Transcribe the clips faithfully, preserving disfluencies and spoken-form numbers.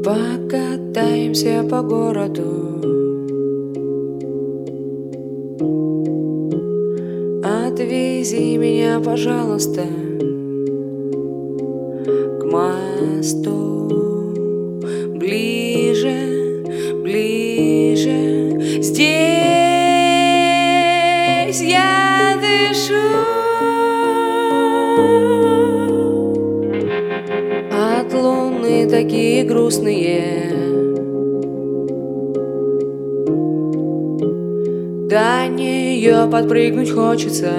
Покатаемся по городу, отвези меня, пожалуйста, к мосту. Ближе, ближе, здесь я дышу. От луны такие грустные, до нее подпрыгнуть хочется.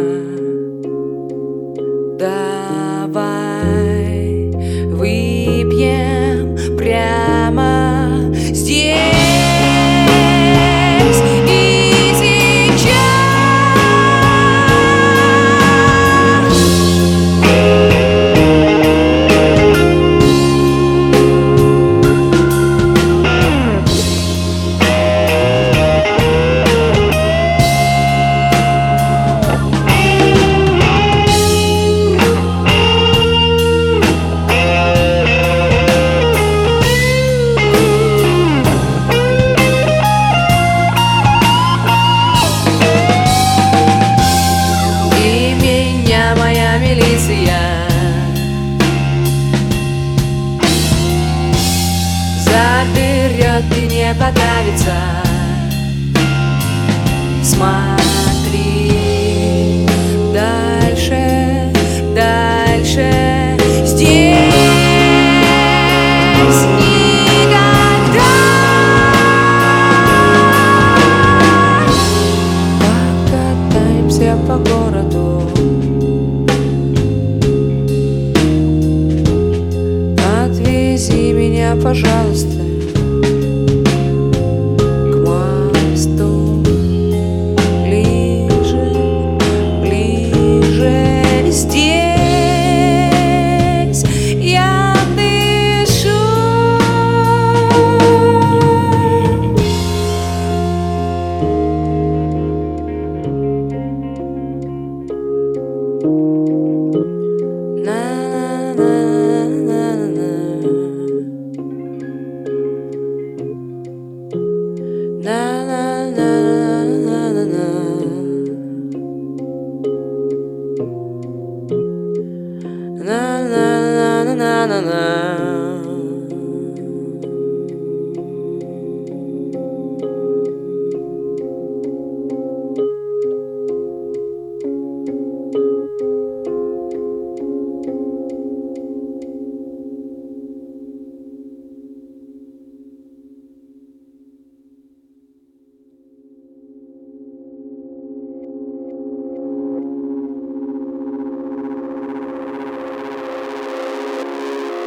Давай выпьем прямо здесь и сейчас. Заберет и не подавится. Смотри дальше, дальше. Здесь никогда. Покатаемся по городу, отвези меня, пожалуйста,